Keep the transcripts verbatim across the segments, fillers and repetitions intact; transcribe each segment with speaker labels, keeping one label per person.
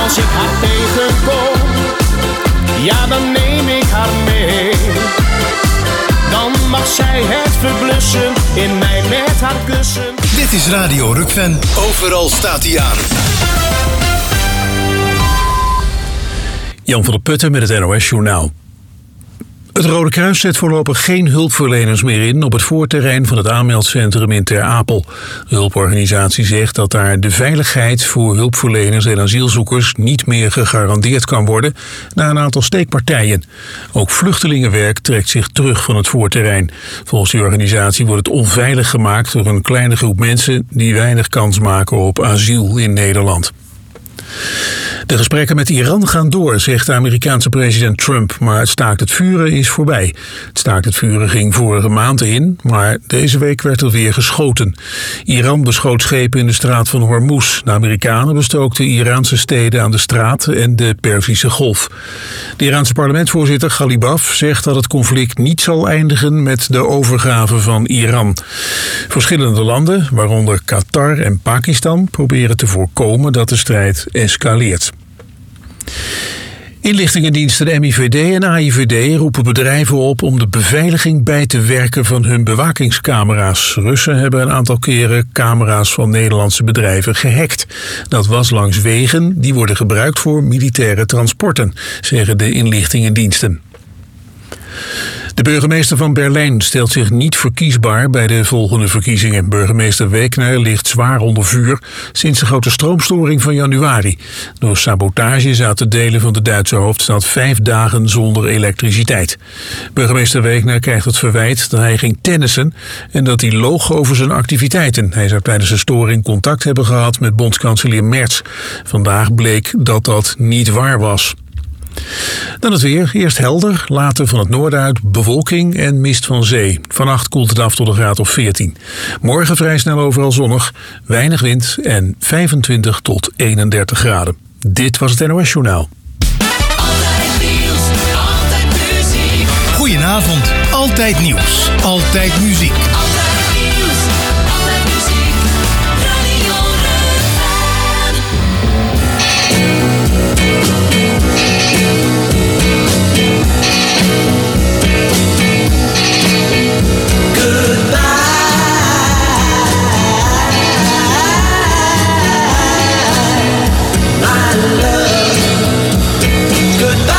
Speaker 1: Als ik haar tegenkom, ja dan neem ik haar mee. Dan mag zij het verblussen, in mij met haar kussen.
Speaker 2: Dit is Radio Rukven. Overal staat hij aan.
Speaker 3: Jan van der Putten met het N O S-journaal. Het Rode Kruis zet voorlopig geen hulpverleners meer in op het voorterrein van het aanmeldcentrum in Ter Apel. De hulporganisatie zegt dat daar de veiligheid voor hulpverleners en asielzoekers niet meer gegarandeerd kan worden na een aantal steekpartijen. Ook vluchtelingenwerk trekt zich terug van het voorterrein. Volgens die organisatie wordt het onveilig gemaakt door een kleine groep mensen die weinig kans maken op asiel in Nederland. De gesprekken met Iran gaan door, zegt de Amerikaanse president Trump, maar het staakt het vuren is voorbij. Het staakt het vuren ging vorige maand in, maar deze week werd er weer geschoten. Iran beschoot schepen in de straat van Hormuz. De Amerikanen bestookten Iraanse steden aan de straat en de Perzische Golf. De Iraanse parlementsvoorzitter Ghalibaf zegt dat het conflict niet zal eindigen met de overgave van Iran. Verschillende landen, waaronder Qatar en Pakistan, proberen te voorkomen dat de strijd escaleert. Inlichtingendiensten de M I V D en A I V D roepen bedrijven op om de beveiliging bij te werken van hun bewakingscamera's. Russen hebben een aantal keren camera's van Nederlandse bedrijven gehackt. Dat was langs wegen die worden gebruikt voor militaire transporten, zeggen de inlichtingendiensten. De burgemeester van Berlijn stelt zich niet verkiesbaar bij de volgende verkiezingen. Burgemeester Wegner ligt zwaar onder vuur sinds de grote stroomstoring van januari. Door sabotage zaten delen van de Duitse hoofdstad vijf dagen zonder elektriciteit. Burgemeester Wegner krijgt het verwijt dat hij ging tennissen en dat hij loog over zijn activiteiten. Hij zou tijdens de storing contact hebben gehad met bondskanselier Merz. Vandaag bleek dat dat niet waar was. Dan het weer. Eerst helder, later van het noorden uit bewolking en mist van zee. Vannacht koelt het af tot een graad of veertien. Morgen vrij snel overal zonnig, weinig wind en vijfentwintig tot eenendertig graden. Dit was het N O S-journaal.
Speaker 4: Altijd nieuws, altijd muziek.
Speaker 2: Goedenavond. Altijd nieuws. Altijd muziek.
Speaker 4: Altijd nieuws, altijd muziek. Radio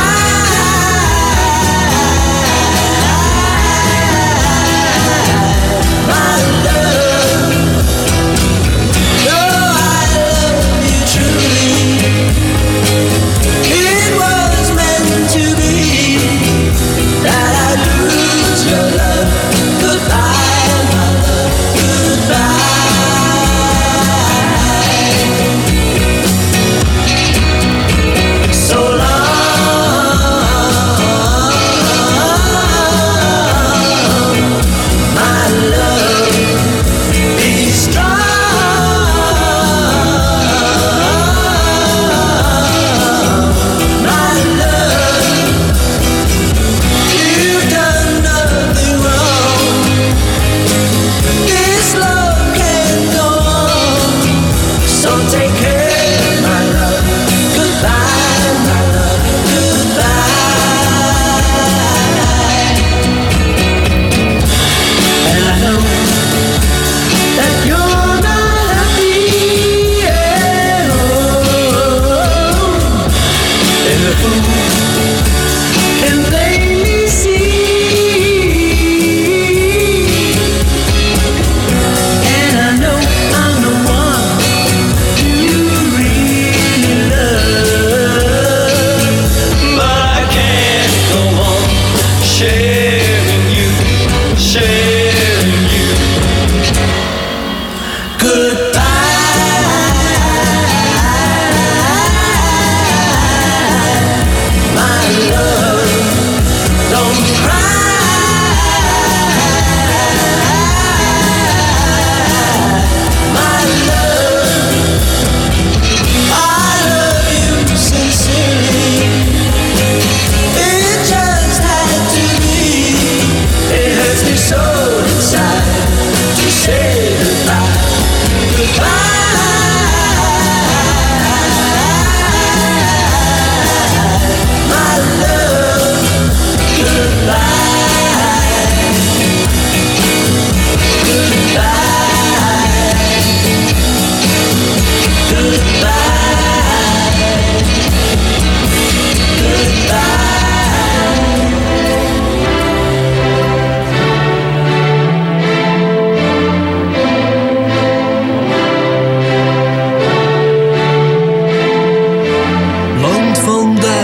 Speaker 5: Goodbye,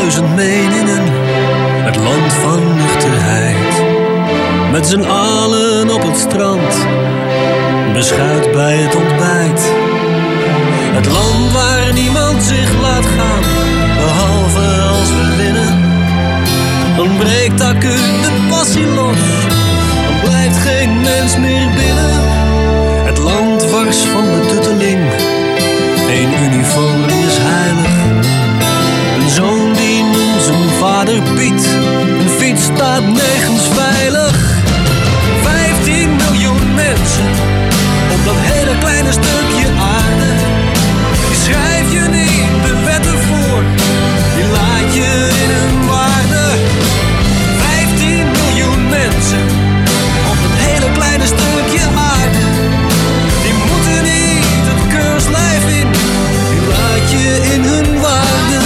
Speaker 5: duizend meningen, het land van nuchterheid. Met z'n allen op het strand, beschuit bij het ontbijt. Het land waar niemand zich laat gaan, behalve als we winnen. Dan breekt acuut de passie los, dan blijft geen mens meer binnen. Het land wars van de tutteling, één uniform is heilig. Een zoon die noemt zijn vader Piet, een fiets staat nergens veilig. Vijftien miljoen mensen op dat hele kleine stukje aarde. Die schrijf je niet de wetten voor, die laat je in hun waarde. Vijftien miljoen mensen op dat hele kleine stukje aarde. Die moeten niet het keurslijf in, die laat je in hun waarde.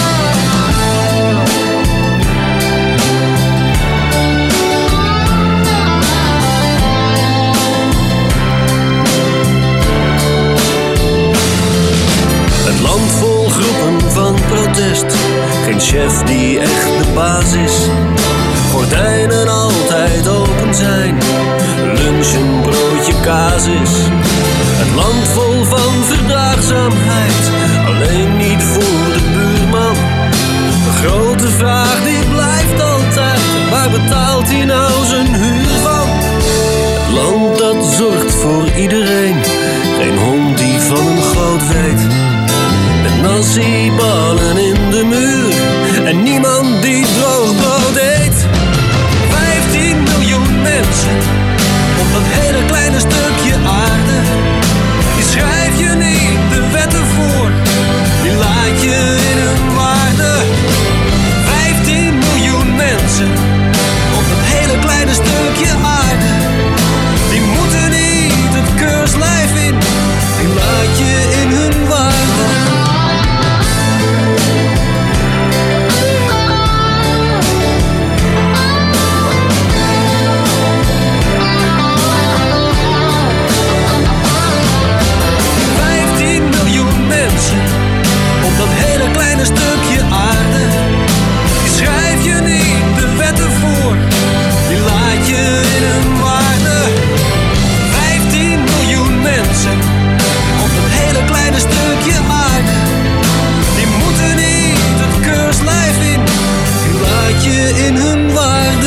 Speaker 5: Het land vol groepen van protest, geen chef die echt de baas is. Gordijnen altijd open zijn, lunch een broodje kaas is. Het land vol van verdraagzaamheid, alleen niet voor de buurman. De grote vraag die blijft altijd, waar betaalt hij nou zijn huur van? Het land dat zorgt voor iedereen, geen hond die van een goot weet. Met nasi-ballen in de muur en niemand die droog brood eet. Vijftien miljoen mensen op dat hele kleine stukje aarde. Die schrijf je niet de wetten voor, die laat je in hun waarde. Vijftien miljoen mensen op dat hele kleine stukje aarde. Die moeten niet het keurslijf in, die laat je in hun waarde. Op dat hele kleine stukje aarde. Die schrijf je niet de wetten voor, die laat je in hun waarde. Vijftien miljoen mensen op dat hele kleine stukje aarde. Die moeten niet het keurslijf in, die laat je in hun waarde.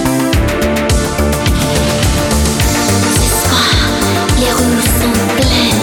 Speaker 6: Les rues sont pleines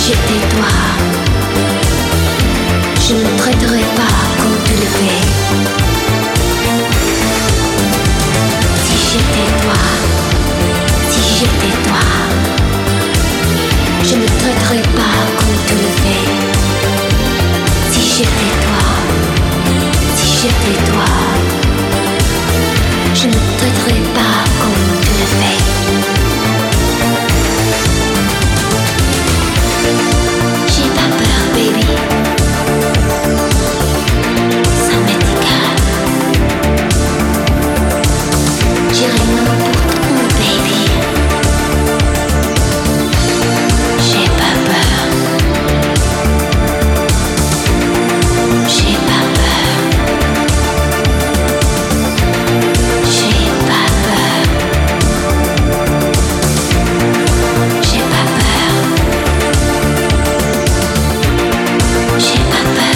Speaker 6: j'étais toi, je ne traiterais pas comme tu le fais. Si j'étais toi, si j'étais toi, je ne traiterais pas comme tu le fais. Si j'étais toi, si j'étais toi, je ne traiterais pas comme tu le fais. J'ai pas peur, baby. Ça m'est égal. J'irai n'importe où, baby. J'ai pas peur. J'ai pas peur. J'ai pas peur. J'ai pas peur. J'ai pas peur.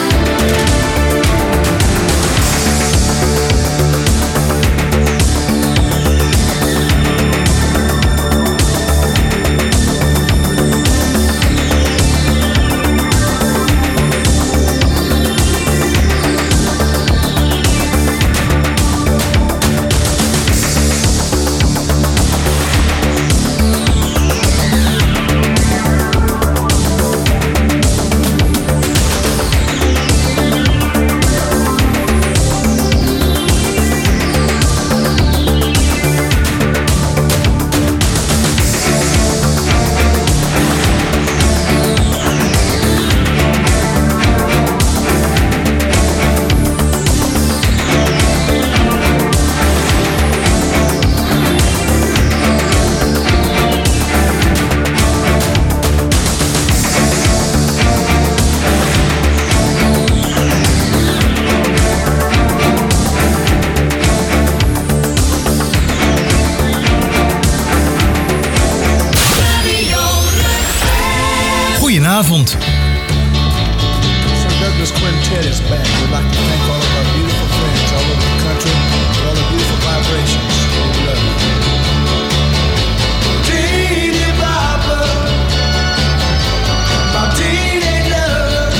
Speaker 2: Goedenavond.
Speaker 7: So Douglas Quintet is back. We'd like to thank all of our beautiful friends all over the country for all the beautiful vibrations. We love you. Teeny Bopper, my teenage love.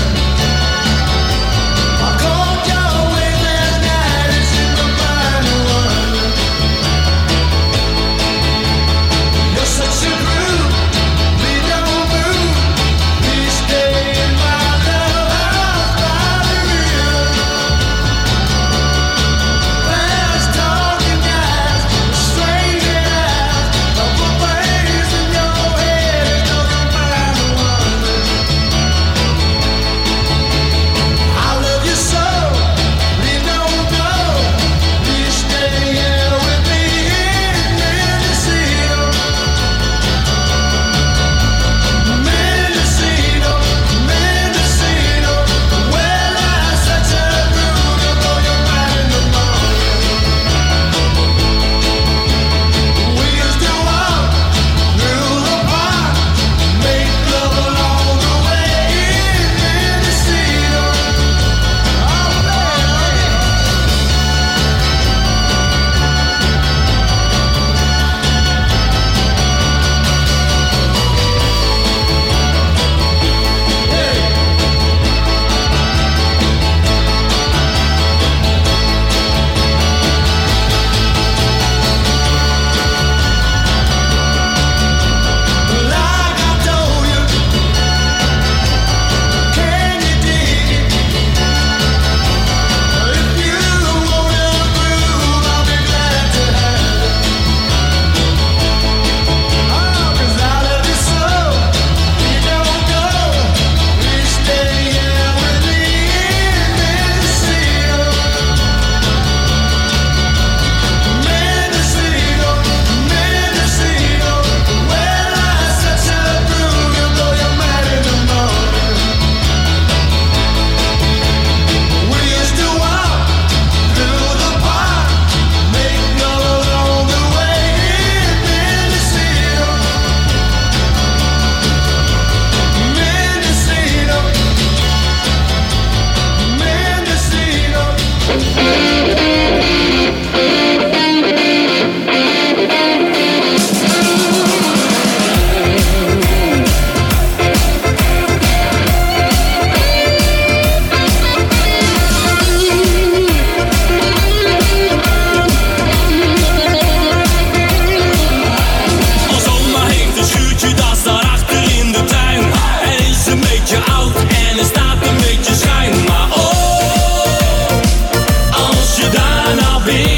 Speaker 7: I called your way last night and said my mind wonder. You're such a groove, please don't move. Please stay in my love house by the river.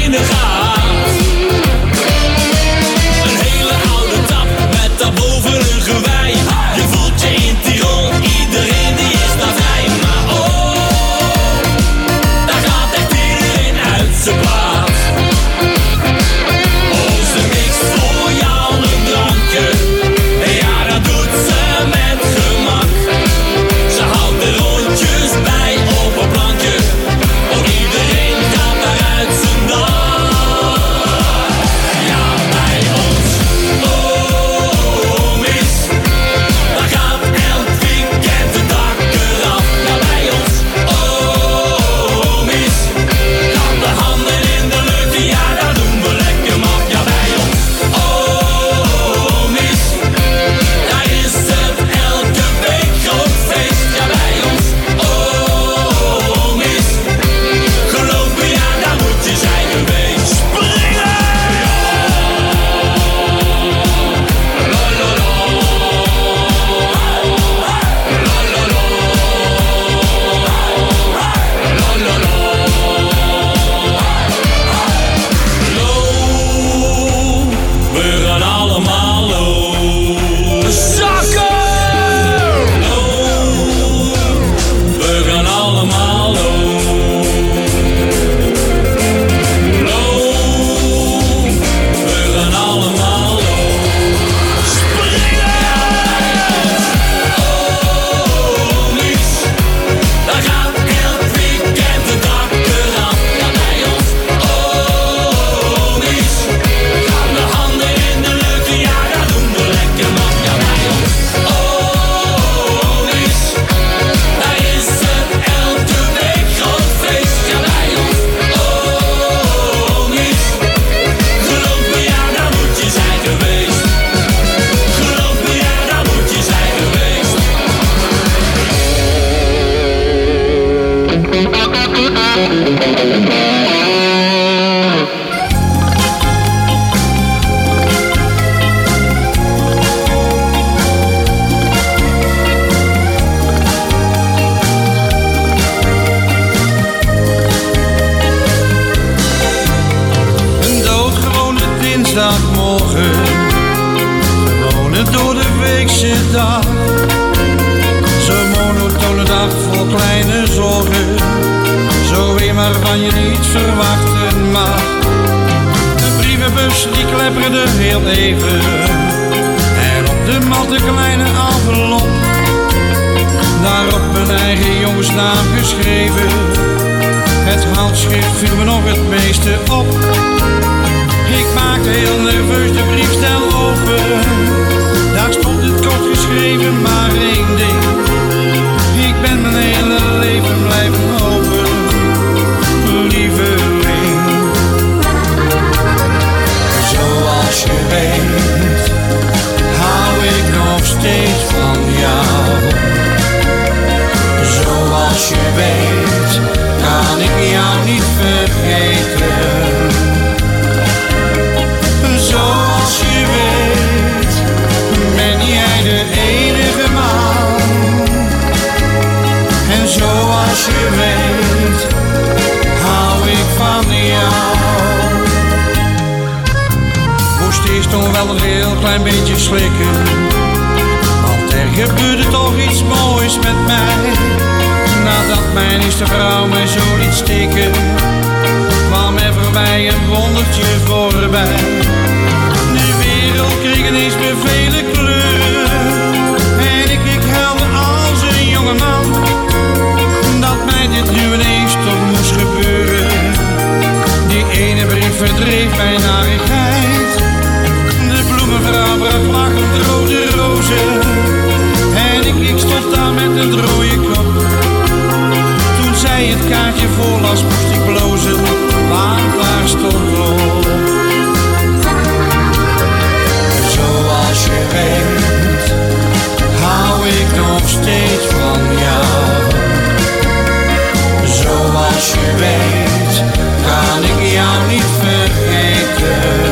Speaker 8: binnengaat. Een hele oude tap met daarboven een gewei. Je voelt je in Tirol, iedereen die is daar vrij. Maar oh, daar gaat echt iedereen uit zijn plaat. Oh, ze mixt voor jou een drankje. Ja, dat doet ze met gemak. Ze houdt de rondjes bij op een plankje. Oh, iedereen gaat daaruit zijn dag. Ja, bij ons, oh, mis. Daar gaat elk weekend de dak eraf. Ja, bij ons, oh, mis. Gaan de handen in de lucht, ja, dat doen we lekker maf. Ja, bij ons, oh, mis. Daar is het elke week groot feest. Ja, bij ons, oh, mis. Geloof me, ja, daar moet je zijn geweest. Springen! We gaan allemaal los. Zakken! We gaan allemaal los. We gaan allemaal los. Springen! Oh, mis. Daar gaat elk weekend de dak eraf. Ja, bij ons, oh, mis. Gaan de handen in de lucht, ja, dat doen we lekker man. Ja, bij ons, oh, mis. Daar is het elke week groot feest. Ja, bij ons, oh, mis. Geloof me, ja, daar moet je zijn geweest. Geloof me, ja, daar moet je zijn geweest.
Speaker 9: Een doodgewone dinsdagmorgen, gewone door de weekse dag. Zo'n monotone dag vol kleine zorgen, zo een waarvan je niet verwachten mag. De brievenbus die klepperde heel even, en op de mat een kleine envelop. Daarop mijn eigen jongensnaam geschreven, het handschrift viel me nog het meeste op. Ik maakte heel nerveus de briefstel open, daar stond het kort geschreven maar één ding. Ik ben mijn hele leven blijven hopen, lieveling. Zoals je weet, hou ik nog steeds van jou. Zoals je weet, kan ik jou niet vergeten. Zoals je weet, ben jij de enige man. En zoals je weet, hou ik van jou. Moest eerst nog wel een heel klein beetje slikken, want er gebeurde toch iets moois met mij. Nadat mijn eerste vrouw mij zo liet steken, kwam er voorbij een wondertje voorbij. De wereld kreeg ineens weer vele kleuren, en ik, ik huilde als een jonge man, dat mij dit nu ineens toch moest gebeuren. Die ene brief verdreef mijn narigheid, de bloemenvrouw bracht lachend rode rozen, en ik, ik stond daar met een rode kop. Toen zij het kaartje voorlas moest ik blozen, want daar stond op. Zoals je weet, hou ik nog steeds van jou. Zoals je weet, kan ik jou niet vergeten.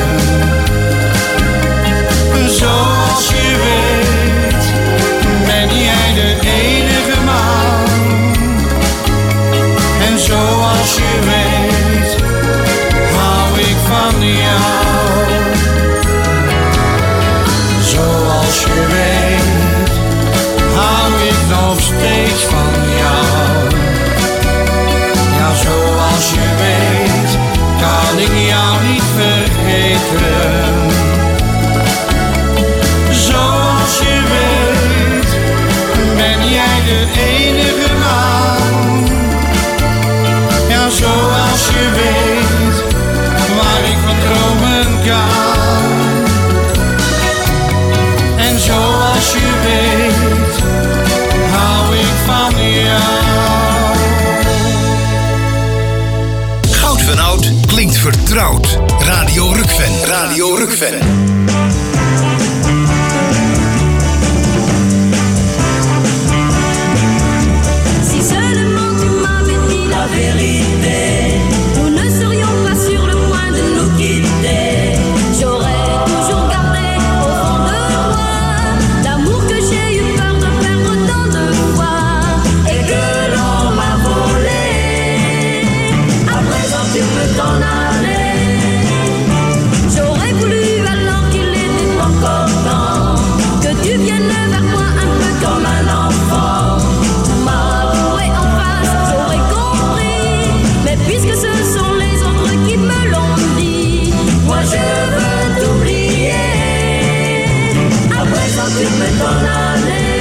Speaker 9: Zoals je weet, ben jij de enige man. En zoals je weet,
Speaker 2: van oud klinkt vertrouwd. Radio Rukven. Radio Rukven.
Speaker 6: Si seulement tu m'avais dit la vérité, nous ne serions pas sur le point de nous quitter. J'aurais toujours gardé au fond de moi l'amour que j'ai eu peur de perdre tant de fois et que l'on m'a volé. À présent tu peux t'en aller. J'aurais voulu alors qu'il était encore temps que tu viennes vers moi un peu comme un enfant. M'avouer en face, j'aurais compris. Mais puisque ce sont les autres qui me l'ont dit, moi je veux t'oublier. À présent tu peux t'en aller.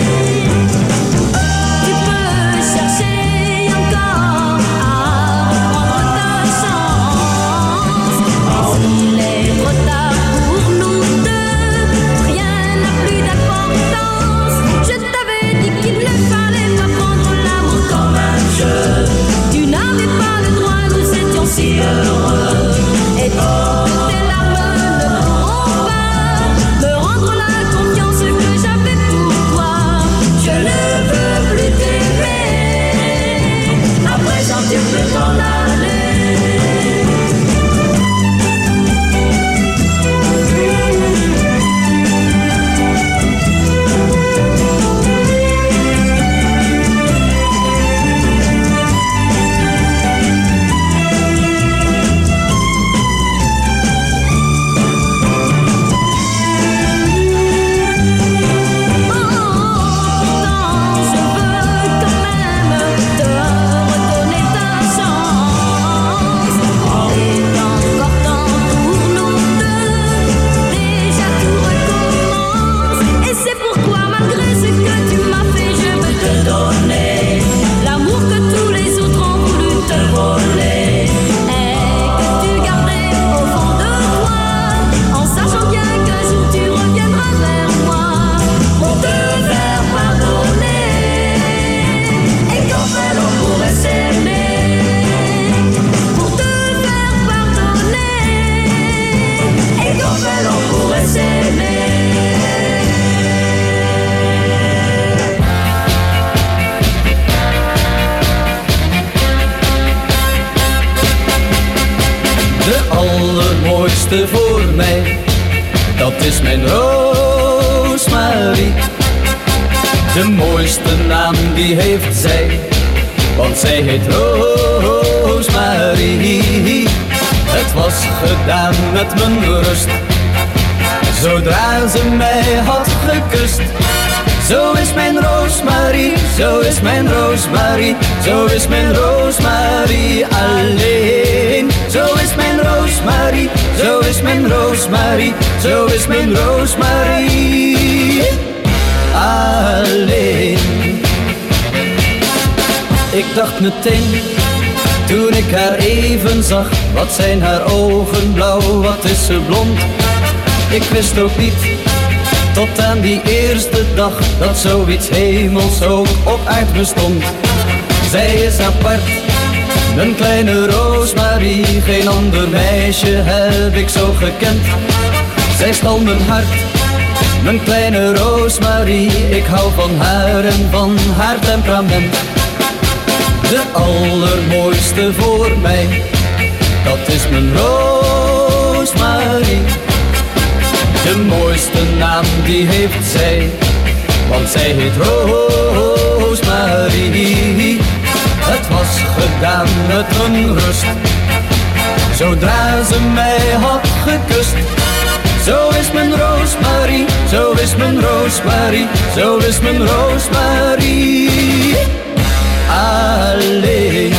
Speaker 6: Tu peux chercher encore à reprendre ta chance. S'il est trop tard pour nous deux, rien n'a plus d'importance. Je t'avais dit qu'il ne fallait pas prendre l'amour comme un jeu. Tu n'avais pas le droit, nous étions si heureux. Et toutes tes larmes ne pourront pas me rendre la confiance que j'avais pour toi. Je ne veux plus t'aimer. À présent tu peux t'en aller.
Speaker 10: De allermooiste voor mij, dat is mijn Roosmarie. De mooiste naam die heeft zij, want zij heet Roosmarie. Het was gedaan met mijn rust, zodra ze mij had gekust. Zo is mijn Roosmarie, zo is mijn Roosmarie, zo is mijn Roosmarie alleen. Zo is mijn Roosmarie, zo is mijn Roosmarie, zo is mijn Roosmarie alleen. Ik dacht meteen, toen ik haar even zag, wat zijn haar ogen blauw, wat is ze blond. Ik wist ook niet, tot aan die eerste dag, dat zoiets hemels ook op aard bestond. Zij is apart, een kleine Roosmarie, geen ander meisje heb ik zo gekend. Zij stal mijn hart, mijn kleine Roosmarie, ik hou van haar en van haar temperament. De allermooiste voor mij, dat is mijn Roosmarie. De mooiste naam die heeft zij, want zij heet Roosmarie. Het was gedaan met een rust, zodra ze mij had gekust. Zo is mijn Roosmarie, zo is mijn Roosmarie, zo is mijn Roosmarie alleen.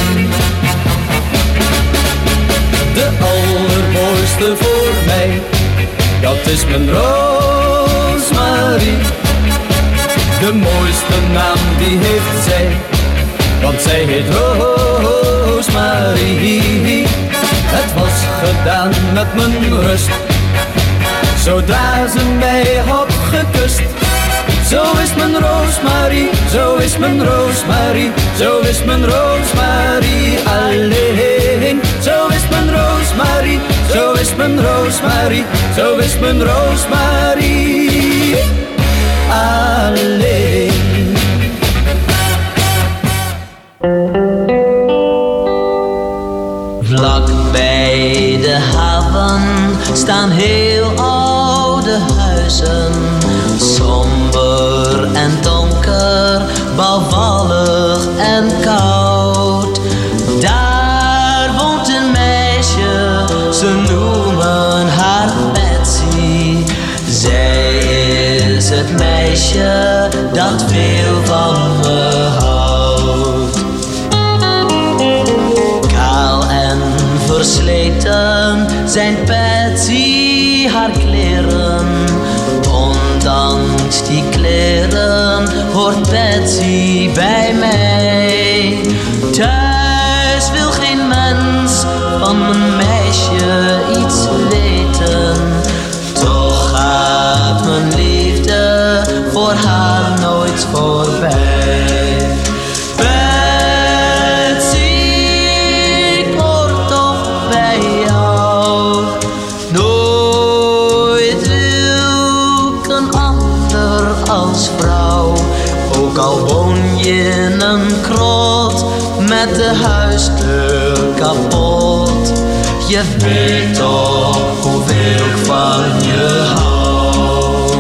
Speaker 10: De allermooiste voor mij, dat is mijn Roosmarie. De mooiste naam die heeft zij, want zij heet Roosmarie. Het was gedaan met mijn rust, zodra ze mij had gekust. Zo is mijn Roosmarie, zo is mijn Roosmarie, zo is mijn Roosmarie alleen. Zo mijn Roosmarie, zo is mijn Roosmarie alleen.
Speaker 11: Vlak bij de haven staan heel oude huizen, somber en donker, bouwvallig en koud. Daar woont een meisje, ze noemen haar Betsy. Zij is het meisje dat veel van me houdt. Kaal en versleten zijn Betsy haar kleren. Ondanks die kleren hoort Betsy bij mij. Thuis wil geen mens van mijn meisje iets weten. Toch gaat mijn liefde voor haar nooit voorbij. Betsy, ik hoor toch bij jou. Nooit wil ik een ander als vrouw. Ook al woon je in een krot met de huisdeur kapot. Je weet toch hoeveel ik van je hou.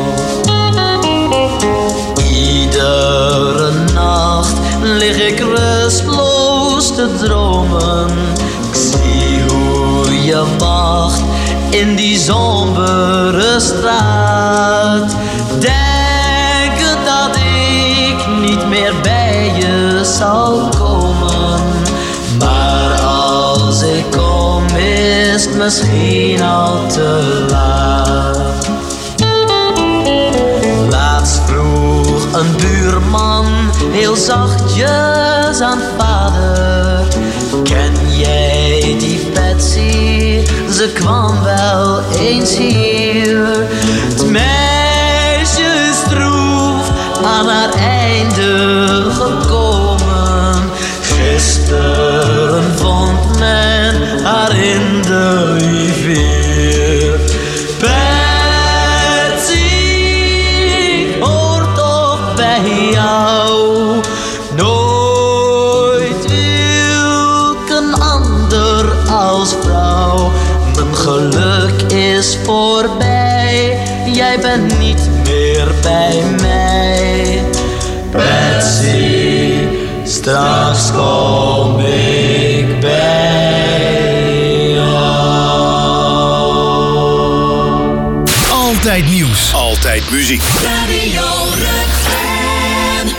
Speaker 11: Iedere nacht lig ik rustloos te dromen. Ik zie hoe je wacht in die sombere straat. Denken dat ik niet meer bij je zal komen. Maar als ik kom is het misschien al te laat. Laatst vroeg een buurman heel zachtjes aan vader: ken jij die Betsy? Ze kwam wel eens hier. Het meisje is droef aan haar einde gekomen. Gisteren vond men haar in de rivier. Betsy, ik hoor toch bij jou. Nooit wil ik een ander als vrouw. Mijn geluk is voorbij, jij bent niet meer bij mij. Betsy, straks kom ik bij jou.
Speaker 2: Altijd nieuws. Altijd muziek.
Speaker 4: Radio Rukven.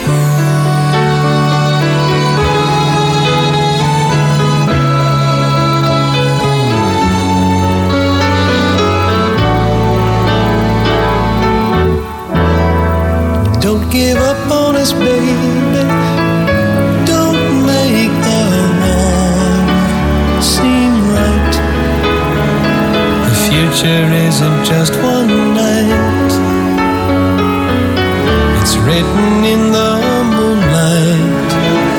Speaker 12: Don't give up on us, baby. Don't make the wrong seem right. The future isn't just one night. It's written in the moonlight,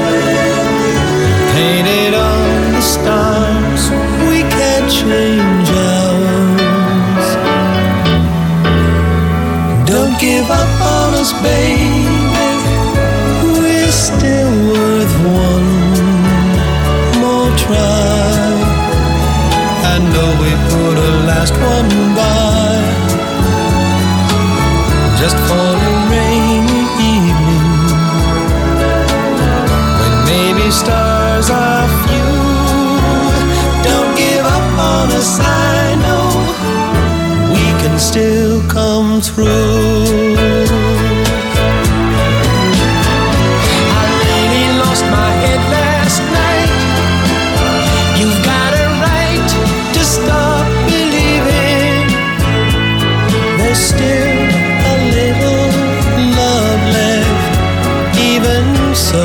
Speaker 12: painted on the stars. We can't change ours. Don't give up on us, baby. We're still worth one more try. I know we put a last one by, just for a rainy evening, when maybe stars are few. Don't give up on us, I know we can still come through. I really lost my head last night. You've got a right to stop believing. There's still a little love left, even so.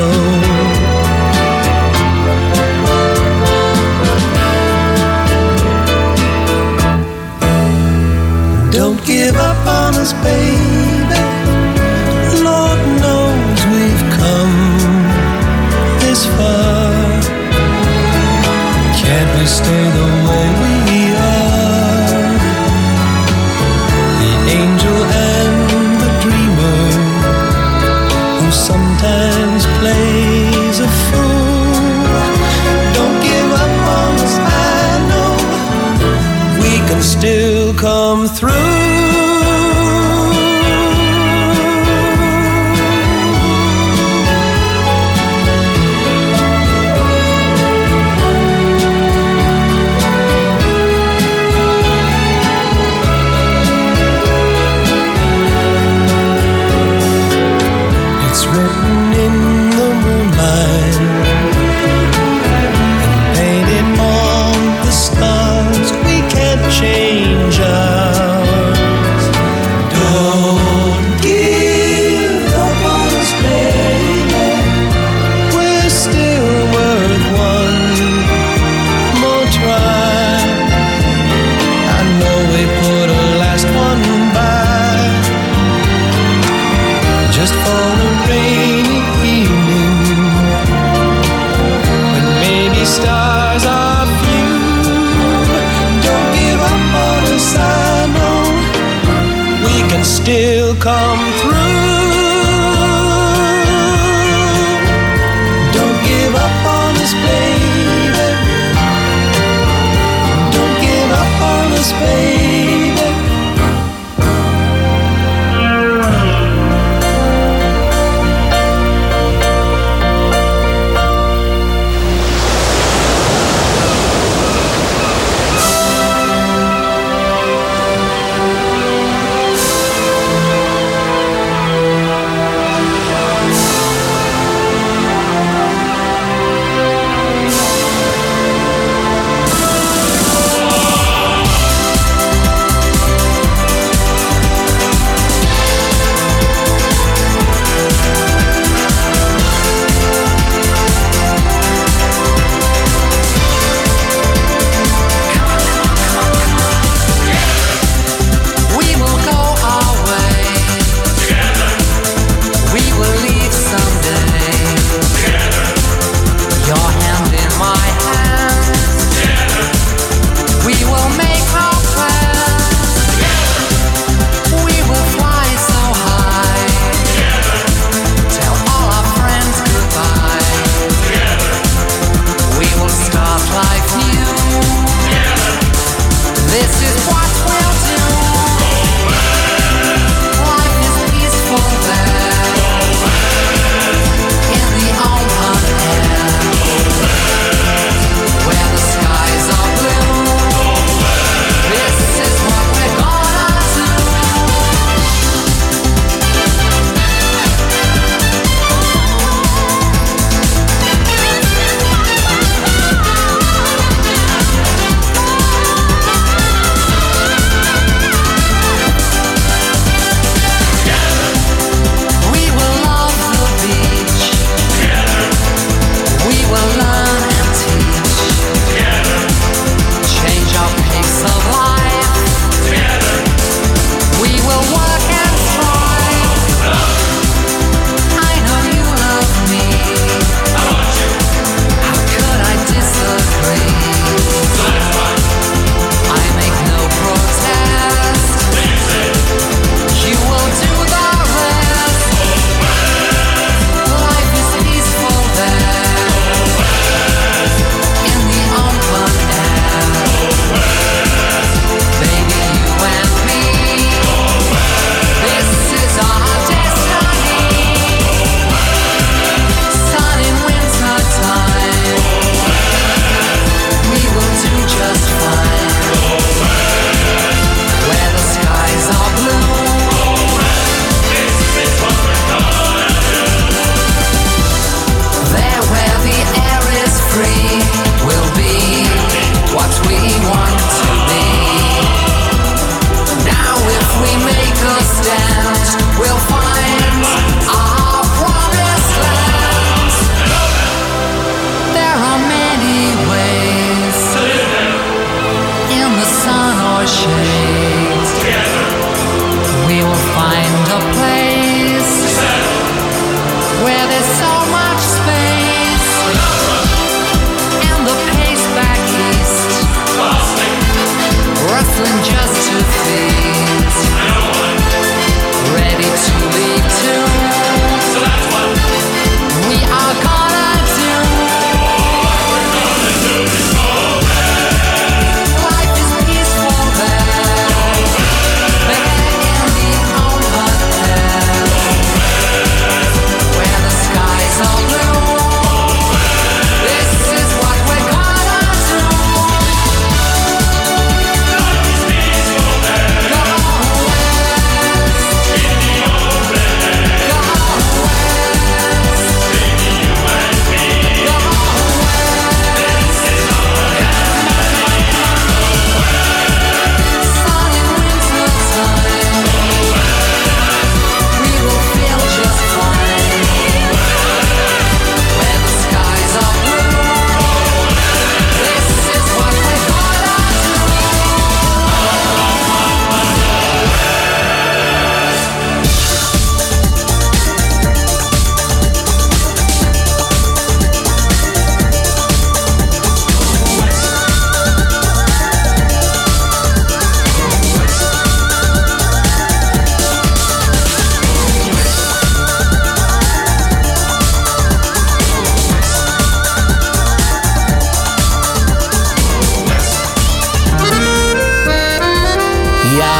Speaker 12: Don't give up on us, baby. Lord knows we've come this far. Can't we stay the way we are? still come through. Change ours. Don't give up on us, baby. We're still worth one more try. I know we put a last one by, just for a rainy evening when maybe stars are few. I know we can still come through. Don't give up on us, baby. Don't give up on us, baby.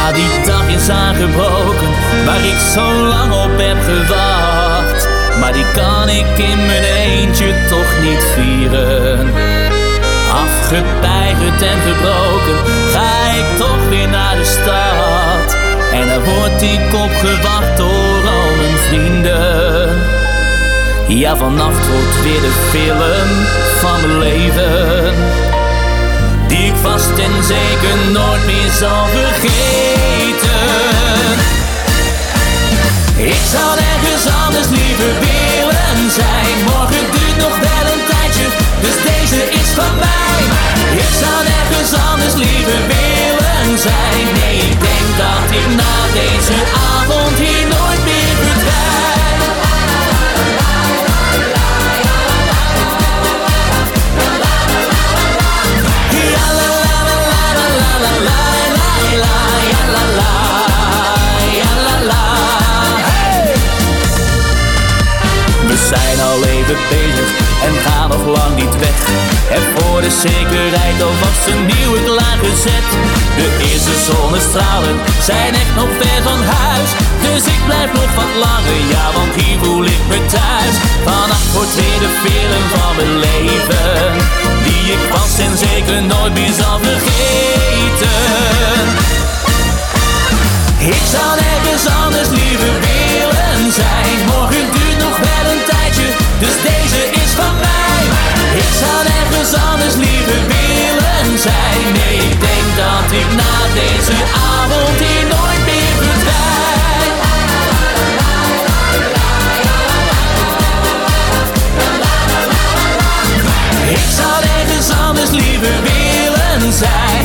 Speaker 13: Ja, die dag is aangebroken, waar ik zo lang op heb gewacht. Maar die kan ik in mijn eentje toch niet vieren. Afgepeigerd en gebroken, ga ik toch weer naar de stad. En dan word ik opgewacht door al mijn vrienden. Ja, vannacht wordt weer de film van mijn leven, die ik vast en zeker nooit meer zal vergeten. Ik zou ergens anders liever willen zijn. Morgen duurt nog wel een tijdje, dus deze is van mij. Ik zou ergens anders liever willen zijn. Nee, ik denk dat ik na deze avond hier nooit meer verdwijn. Ja, la la la la la la la la la, ja la la, ja la la. We zijn al even bezig en gaan nog lang niet weg. En voor de zekerheid alvast een nieuwe klaargezet. De eerste zonnestralen zijn echt nog ver van huis. Dus ik blijf nog wat langer, ja, want hier voel ik me thuis. Vannacht wordt weer de film van mijn leven, die ik vast en zeker nooit meer zal vergeten. Ik zou ergens anders liever willen zijn. Morgen duurt nog wel een tijdje, dus deze is van mij. Ik zou ergens anders liever willen zijn. Nee, ik denk dat ik na deze avond hier nooit meer verdwijn. Ik zou ergens anders liever willen zijn.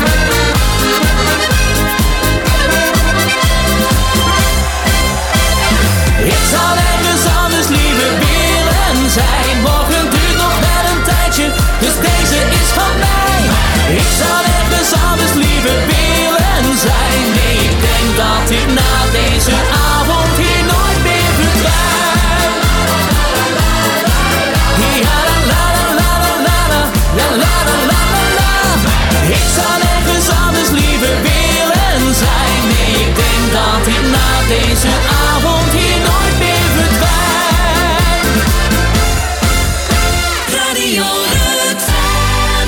Speaker 13: Ik zou ergens anders liever willen zijn. Morgen duurt nog wel een tijdje, dus deze is van mij. Ik zou ergens anders liever willen zijn. Nee, ik denk dat ik na deze avond hier nooit meer verdwijn. Ja, la la la la la la, la la la la la la. Ik zou ergens anders liever willen zijn. Nee, ik denk dat ik na deze avond hier nooit meer verdwijn.
Speaker 4: Radio Rukven.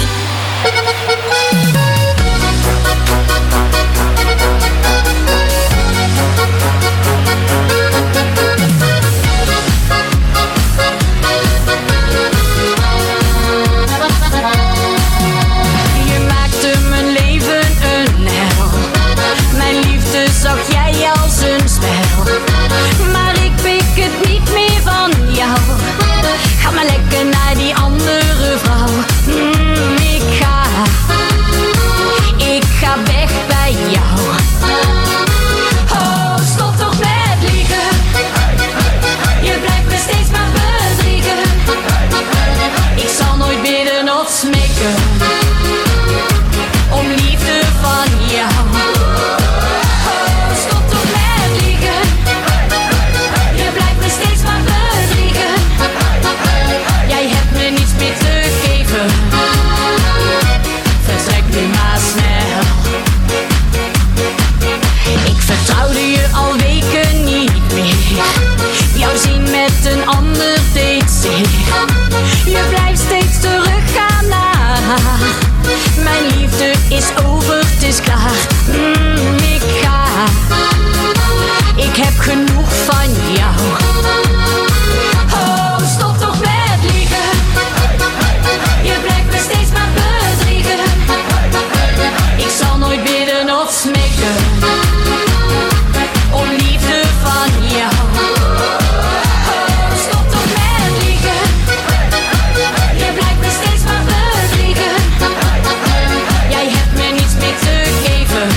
Speaker 6: Je maakte mijn leven een hel. Mijn liefde zag jij als een spel. Maar ik pik het niet meer van jou. Ga maar lekker naar die andere vrouw. Mm, ik ga, ik ga weg bij jou. Oh, stop toch met liegen. Je blijft me steeds maar bedriegen. Ik zal nooit bidden of smeeken om liefde van jou. Oh, stop toch met liegen. Je blijft me steeds maar bedriegen. Jij hebt me niets meer te geven. Vertrek nu maar snel. Ik vertrouwde je al weken niet meer. Jou zien met een ander deed zeer. Je blijft steeds teruggaan naar haar. Mijn liefde is over, het is klaar. Mm, ik ga. Ik heb genoeg van jou. Oh, stop toch met liegen. Je blijft me steeds maar bedriegen. Ik zal nooit bidden of smeken om liefde van jou. Oh, stop toch met liegen. Je blijft me steeds maar bedriegen. Jij hebt me niets meer te geven.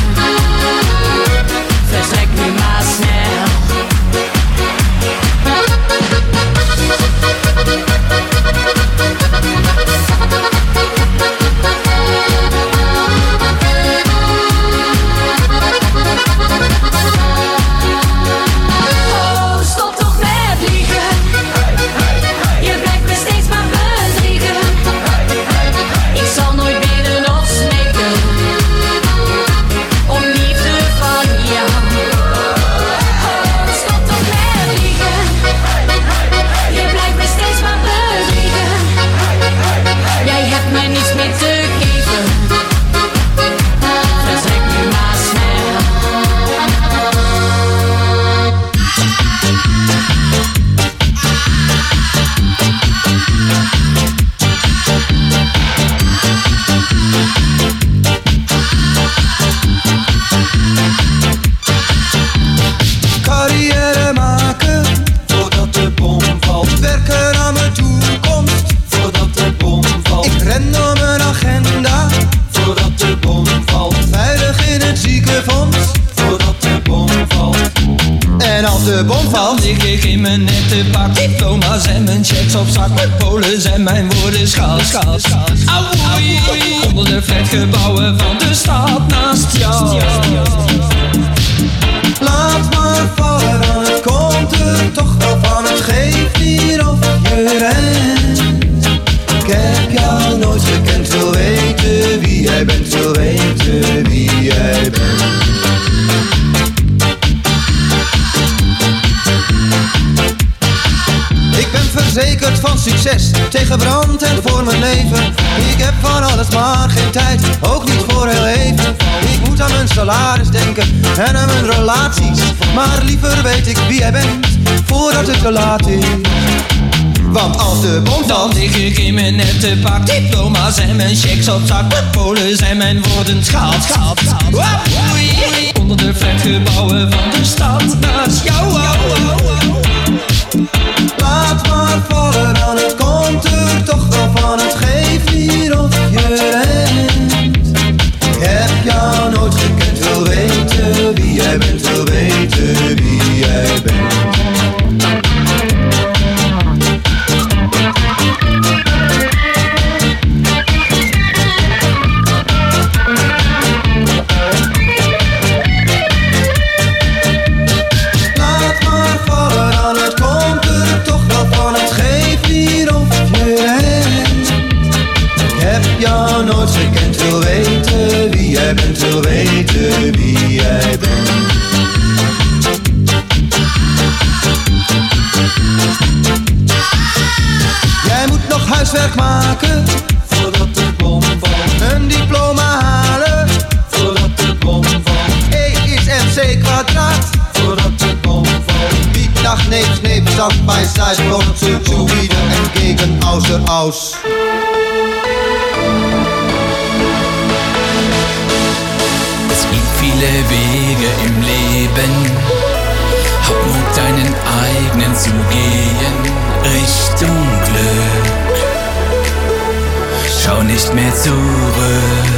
Speaker 6: Vertrek nu maar snel.
Speaker 14: Dan lig ik in mijn nette pak, diploma's en mijn checks op zak. Mijn polen en mijn woorden schaal, schaal, schaal. Auwoei, onder de flatgebouwen van de stad naast jou.
Speaker 12: Laat maar vallen, dan het komt er toch wel van. Het geeft niet of je rent. Ik heb jou nooit gekend, wil weten wie jij bent, wil weten wie jij bent. Ik ben verzekerd van succes, tegen brand en voor mijn leven. Ik heb van alles maar geen tijd, ook niet voor heel even. Ik moet aan mijn salaris denken en aan mijn relaties. Maar liever weet ik wie jij bent, voordat het te laat is. Want als de bom valt,
Speaker 14: dan lig ik in mijn nette pak, diploma's en mijn checks op zak. Mijn polen zijn mijn woorden schaal, schaal, schaal. Auwoei, onder de flatgebouwen van de stad naast jou.
Speaker 12: Laat maar vallen, dan het komt er toch wel van. Het geeft niet of je rent. Ik heb jou nooit gekend, wil weten wie jij bent, wil weten wie jij bent. Jij bent, wil weten wie jij bent. Jij moet nog huiswerk maken voordat de bom valt. Een diploma halen voordat de bom valt. E is mc kwadraat voordat de bom valt. Piet, nacht, neef, sneep, stand bij side, blond, zu, wieder en gegen, außer, aus.
Speaker 15: Viele Wege im Leben, hab Mut, deinen eigenen zu gehen, Richtung Glück. Schau nicht mehr zurück.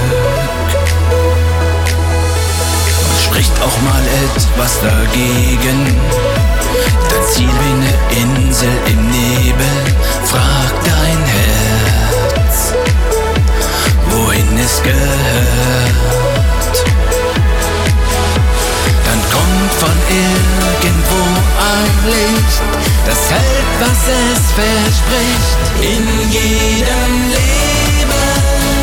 Speaker 15: Spricht auch mal etwas dagegen. Dein Ziel wie eine Insel im Nebel. Frag dein Herz, wohin es gehört. Kommt von irgendwo ein Licht, das hält, was es verspricht. In jedem Leben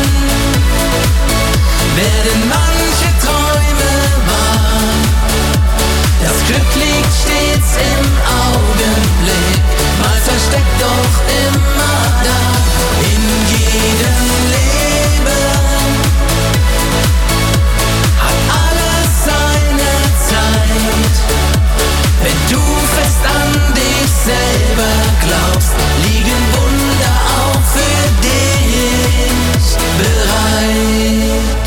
Speaker 15: werden manche Träume wahr. Das Glück liegt stets im Augenblick, mal versteckt doch immer da. In jedem Leben hat alles seine Zeit. Wenn du fest an dich selber glaubst, liegen Wunder auch für dich bereit.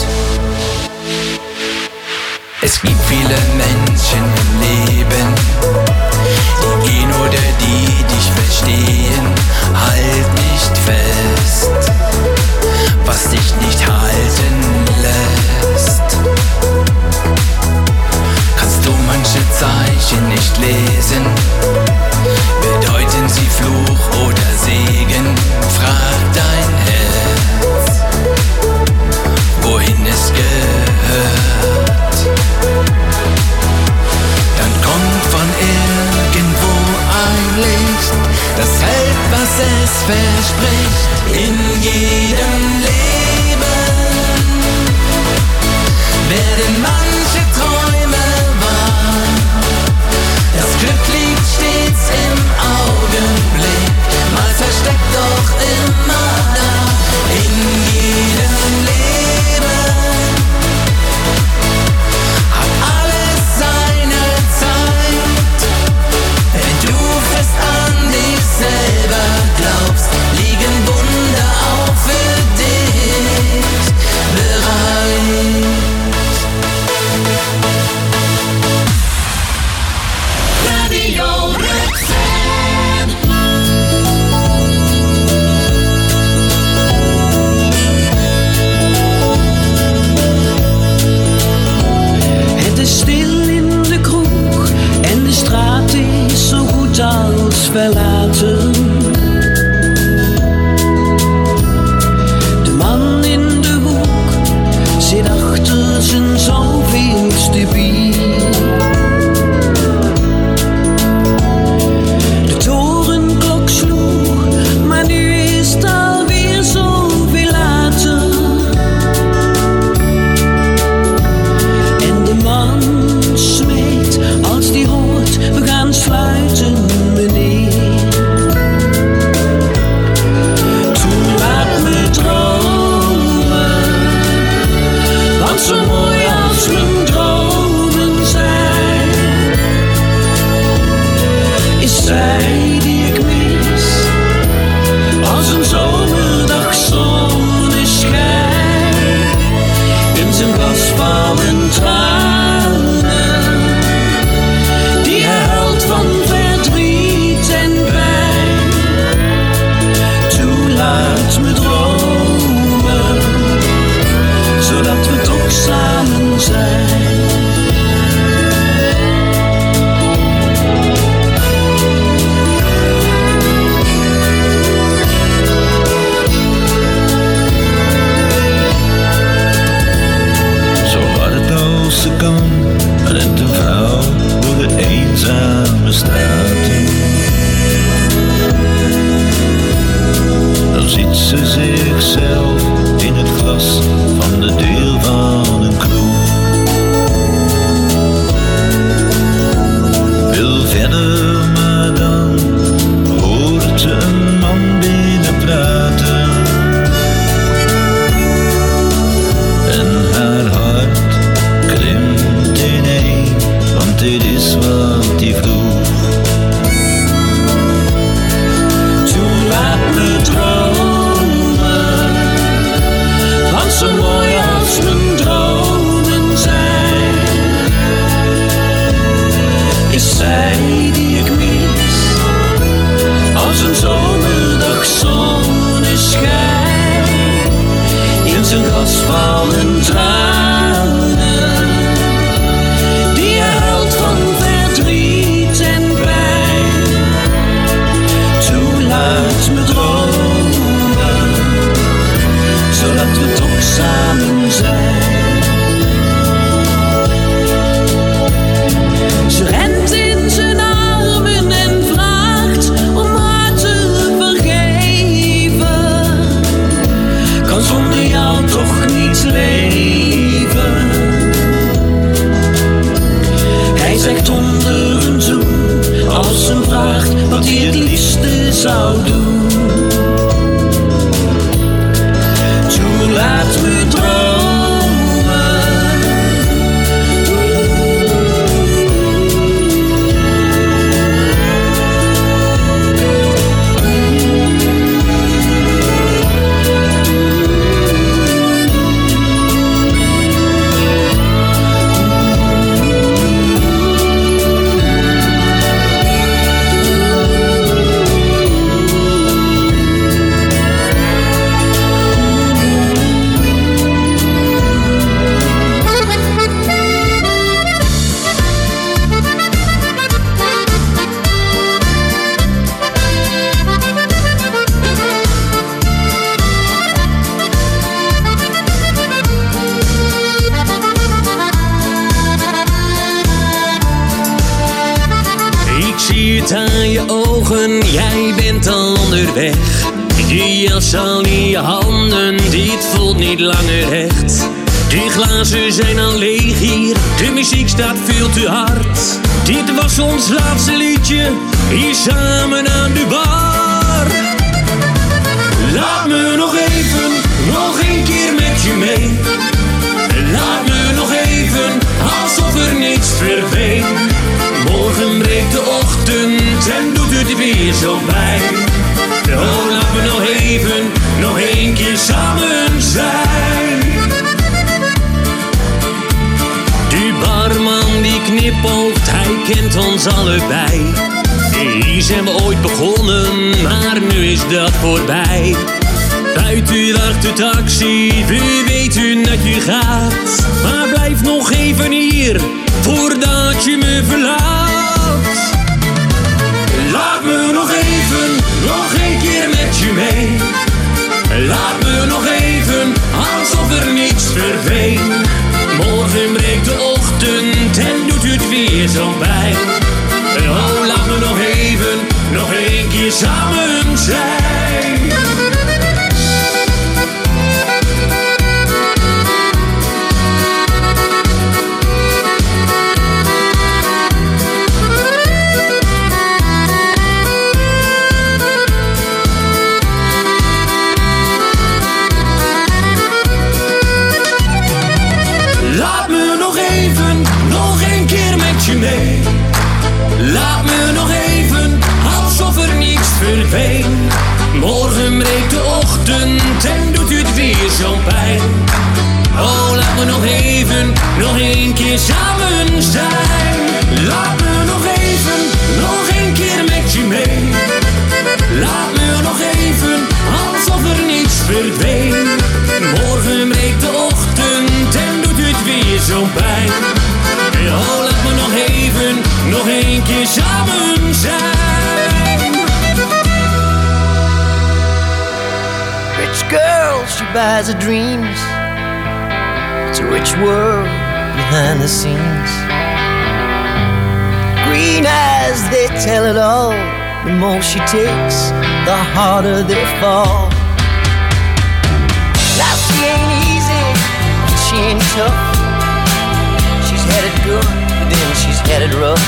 Speaker 15: Es gibt viele Menschen im Leben, die gehen oder die dich verstehen. Halt nicht fest, was dich nicht halten lässt. Kannst du manche Zeichen nicht lesen? Bedeuten sie Fluch oder Segen? Frag dein Herz, wohin es gehört. Dann kommt von irgendwo ein Licht, das hält, was es verspricht. In jedem Leben werden manche Träume wahr. Das Glück liegt stets im Augenblick, mal versteckt doch immer da. In jedem Leben hat alles seine Zeit. Wenn du fest an dich selber glaubst, liegen Wunder auch für dich bereit.
Speaker 16: was een zoveelste bier. De torenklok sloeg, maar nu is het alweer zoveel later. En de man smeekt als die hoort, we gaan sluiten, meneer. Toen laat me dromen, want zo mooi als mijn dromen zijn, is zij die ik mis, als een zomerdag zonneschijn. In zijn glas vallen tranen, die hij huilt van verdriet en pijn. Toen laat me dromen, zodat we toch samen zijn.
Speaker 17: Zo hard als ze kan, rent een vrouw door de eenzame straten. Dan ziet ze zichzelf in het glas van de deur van een kroeg. Wil verder, maar dan hoort ze een man binnen praten. En haar hart krimpt ineen, want dit is wat hij vroeg.
Speaker 16: Toen laat me dromen, want zo mooi als mijn dromen zijn, is zij die ik mis, als een zomerdag zonneschijn. In zijn glas vallen tranen, die hij huilt van verdriet en pijn. Toen laat me dromen, zodat we toch samen zijn. Ze rent in zijn armen en vraagt om haar te vergeven. Kan zonder jou toch niet leven. Hij zegt onder een zoen, als ze vraagt wat hij het liefste zou doen. Toen laat me dromen.
Speaker 5: Aan je ogen, jij bent al onderweg. Die jas al in je handen, dit voelt niet langer echt. Die glazen zijn al leeg hier, de muziek staat veel te hard. Dit was ons laatste liedje, hier samen aan de bar. Laat me nog even, nog een keer met je mee. Laat me nog even, alsof er niks verdween. Morgen breekt de ochtend en doet het weer zo pijn. Oh, laat me nog even, nog een keer samen zijn. Die barman die knipoogt, hij kent ons allebei. Hier zijn we ooit begonnen, maar nu is dat voorbij. Buiten wacht de taxi, we weten dat je gaat. Maar blijf nog even hier, voordat je me verlaat. Laat me nog even, nog een keer met je mee. Laat me nog even, alsof er niets verdween.
Speaker 8: zo'n pijn. Oh, laat me nog even, nog één keer samen zijn. Laat me nog even, nog één keer met je mee. Laat me nog even, alsof er niets verdween. Morgen breekt de ochtend en doet het weer zo'n pijn. Oh, laat me nog even, nog één keer samen zijn. Laat me nog even, nog één keer met je mee. Laat me nog even, alsof er niets verdween. Morgen breekt de ochtend en doet het weer zo'n pijn. Oh, laat me nog even, nog één keer samen zijn.
Speaker 18: Rich girl, she buys her dreams. It's a rich world behind the scenes. Green eyes, they tell it all. The more she takes, the harder they fall. Now she ain't easy, and she ain't tough. She's headed good, but then she's headed rough.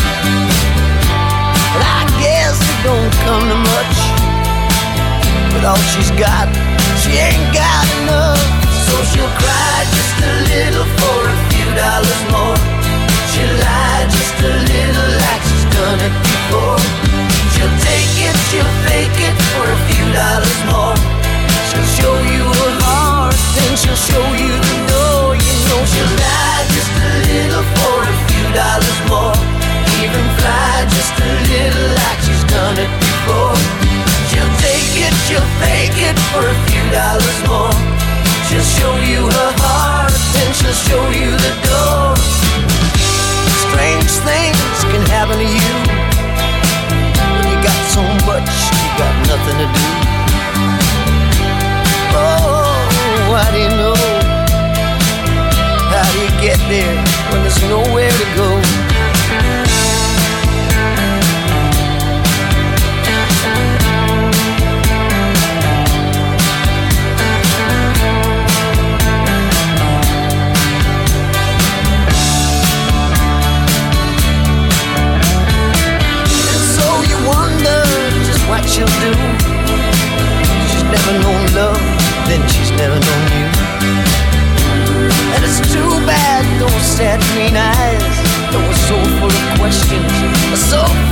Speaker 18: But I guess it don't come to much. With all she's got, she ain't got enough. So she'll cry just a little for a few dollars more. She'll lie just a little like she's done it before. She'll take it, she'll fake it for a few dollars more. She'll show you her heart, then she'll show you the door. You know she'll lie just a little for a few dollars more. Even fly just a little like she's done it before. She'll take it, she'll fake it for a few dollars more. She'll show you her heart, then she'll show you the door. Strange things can happen to you when you got so much, you got nothing to do. Oh, how do you know? How do you get there when there's nowhere to go? What she'll do. She's never known love, then she's never known you. And it's too bad those sad green eyes that were so full of questions, so